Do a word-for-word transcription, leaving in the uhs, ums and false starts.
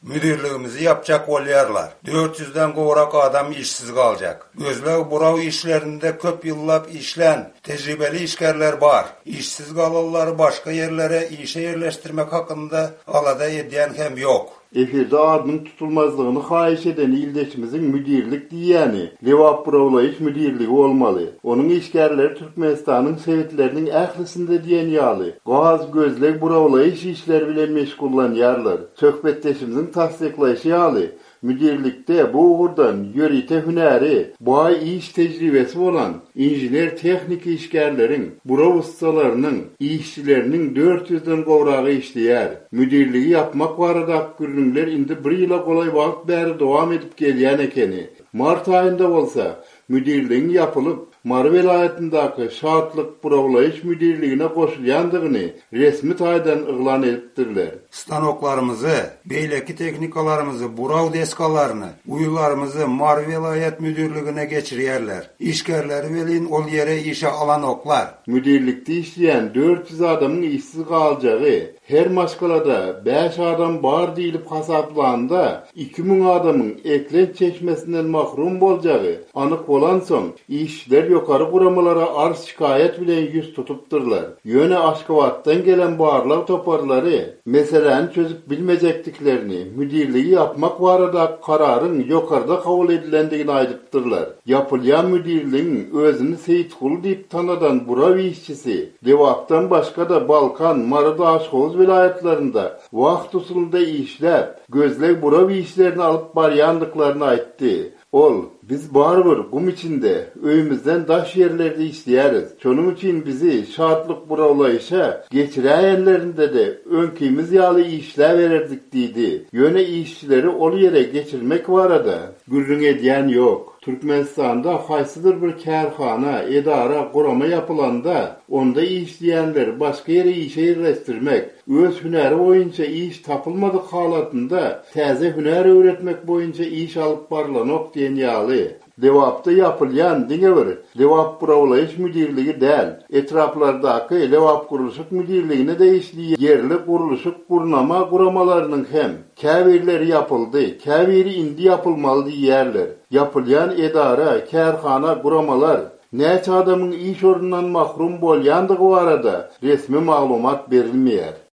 müdirligimizi yapacak bolyarlar. dört yüzden gorak adam işsiz kalacak. Gözleg burav işlerinde köp yıllap işlen tecrübeli işgerler var. İşsiz kalanları başka yerlere işe yerleştirmek hakkında alada ediyen hem yok. Efirde adının tutulmazlığını hayiş eden ildeşimizin müdirlik diyeni, Levap Buravlayış müdirliği olmalı. Onun işgerleri Türkmenistan'ın sevitlerinin ehlisinde diyen yağlı. Gaz gözleg Buravlayış işler bile meşgullan yarlar. Söhbetleşimizin tasdiklayışı yağlı. Müdirlikte bu uğurdan yörite hüneri, bay iş tecrübesi olan injiner teknik işgerlerin, burav ustalarının, işçilerinin dört yüzden kovrağı işleyer. Müdirliği yapmak varada gürünler indi bir yıla kolay vakt beri devam edip geliyen ekeni. Mart ayında olsa müdirliğin yapılıp Mar velayetindeki şartlık buravlayış müdirliğine koşulyandığını resmi taydan ıglan edipdirler. Stanoklarımızı, beyleki teknikalarımızı, burav deskalarını, uyularımızı Mar velayet müdürlüğüne geçiriyerler. İşkerleri velin ol yere işe alan oklar. Müdirlikte işleyen dört yüz adamın işsiz kalacağı, her maşgalada beş adam bar deyilip hasaplanda iki bin adamın eklen çeşmesinden mahrum bolacağı anık olan son işçiler yukarı kuramalara arz şikayet bilen yüz tutupdurlar. Yöne Aşkavat'tan gelen barlav toparları meselen çözüp bilmeyecektiklerini müdirliği yapmak varada kararın yukarıda kabul edilendiğini aydıptırlar. Yapılayan müdirliğin özünü Seyitgul deyip tanıdan burav işçisi, Levap'tan başka da Balkan, Marada Aşkoz vilayetlerinde vakt usulunda işler, gözleg burav işlerini alıp baryandıklarını aytti. Ol, biz barbur gum içinde, öyümüzden daş yerlerde işleyeriz. Şunun için bizi şartlık buravlayışa geçireyenlerinde de önkimiz yağlı işler verirdik deydi. Yöne işçileri ol yere geçirmek var da, gürrün ediyen yok. Türkmenistan'da haysıdır bir kârhana, edara, kurama yapılanda, onda işleyenler başka yere işe yerleştirmek, öz hüneri boyunca iş tapılmadık halatında, teze hüneri öğretmek boyunca iş alıp barlanok diyen yağlı. Levap'ta yapılayan diňeler, Levap Buravlayış müdirliği değil, etraflardaki Levap Kuruluşuk müdirliğine de işliyen yerli kuruluşuk kurnama kuramalarının hem käbirleri yapıldı, käbiri indi yapılmalı yerler. Yapılayan edara, kârhana kuramalar, neçe adamın iş orundan mahrum bolyandığı arada resmi maglumat berilmeýär.